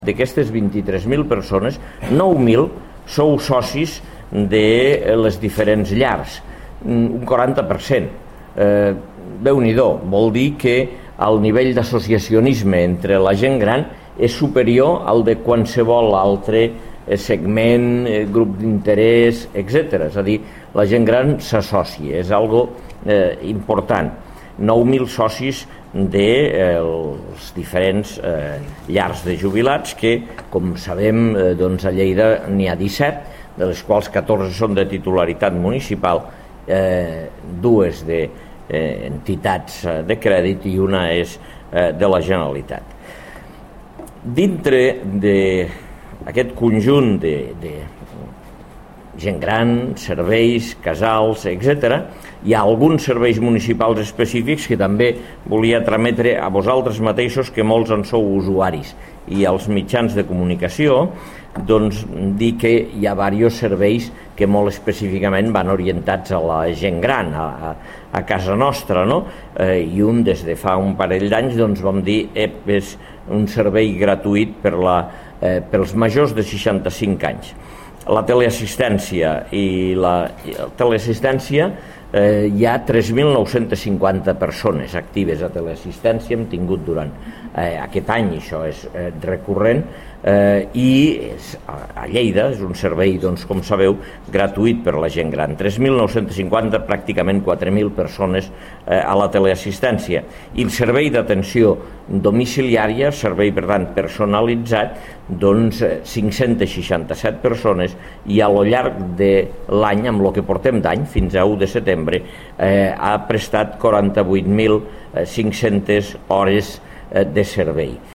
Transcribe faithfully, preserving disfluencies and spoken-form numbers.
D'aquestes vint-i-tres mil persones, nou mil sou socis de les diferents llars, un quaranta per cent. Eh, Déu-n'hi-do, vol dir que el nivell d'associacionisme entre la gent gran és superior al de qualsevol altre segment, grup d'interès, etcètera. És a dir, la gent gran s'associa, és algo eh, important. nou mil socis dels eh, diferents eh, llars de jubilats que, com sabem, eh, doncs a Lleida n'hi ha disset, de les quals catorze són de titularitat municipal, eh, dues d'entitats de, eh, de crèdit i una és eh, de la Generalitat. Dintre d'aquest conjunt de, de gent gran, serveis, casals, etcètera, hi ha alguns serveis municipals específics que també volia trametre a vosaltres mateixos, que molts en sou usuaris, i als mitjans de comunicació, doncs dir que hi ha diversos serveis que molt específicament van orientats a la gent gran, a, a, a casa nostra, no? Eh, I un, des de fa un parell d'anys, doncs vam dir que és un servei gratuït per la, eh, pels majors de seixanta-cinc anys. La teleassistència i la, i la teleassistència eh, hi ha tres mil nou-cents cinquanta persones actives a teleassistència, hem tingut durant eh, aquest any, això és eh, recurrent, eh, i és, a Lleida és un servei, doncs, com sabeu, gratuït per la gent gran. tres mil nou-cents cinquanta, pràcticament quatre mil persones eh, a la teleassistència. I el servei d'atenció domiciliària, servei, per tant, personalitzat, doncs cinc-cents seixanta-set persones, i a lo llarg de l'any, amb el que portem d'any, fins a u de setembre, eh, ha prestat quaranta-vuit mil cinc-centes hores eh, de servei.